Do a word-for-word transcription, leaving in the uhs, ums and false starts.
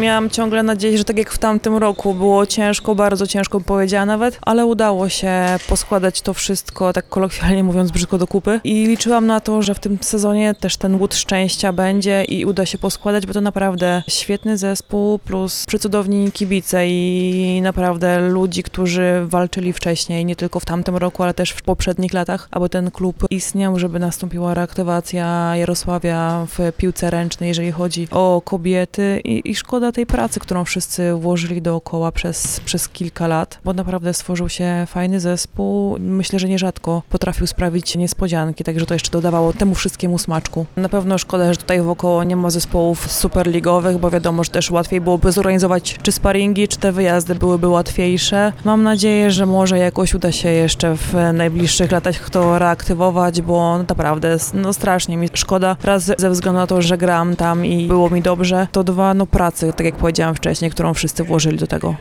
miałam ciągle nadzieję, że tak jak w tamtym roku było ciężko, bardzo ciężko powiedziała nawet, ale udało się poskładać to wszystko, tak kolokwialnie mówiąc, brzydko do kupy i liczyłam na to, że w tym sezonie też ten łód szczęścia będzie i uda się poskładać, bo to naprawdę świetny zespół plus przecudowni kibice i naprawdę ludzi, którzy walczyli wcześniej, nie tylko w tamtym roku, ale też w poprzednich latach, aby ten klub istniał, żeby nastąpiła reaktywacja Jarosławia w piłce ręcznej, jeżeli chodzi o kobiety i, i szkoda tej pracy, którą wszyscy włożyli dookoła przez, przez kilka lat, bo naprawdę stworzył się fajny zespół. Myślę, że nierzadko potrafił sprawić niespodzianki, także to jeszcze dodawało temu wszystkiemu smaczku. Na pewno szkoda, że tutaj wokoło nie ma zespołów superligowych, bo wiadomo, że też łatwiej byłoby zorganizować czy sparingi, czy te wyjazdy byłyby łatwiejsze. Mam nadzieję, że może jakoś uda się jeszcze w najbliższych latach to reaktywować, bo naprawdę no strasznie mi szkoda. Raz ze względu na to, że gram tam i było mi dobrze, to dwa, no pracy, tak jak powiedziałam wcześniej, którą wszyscy włożyli do tego.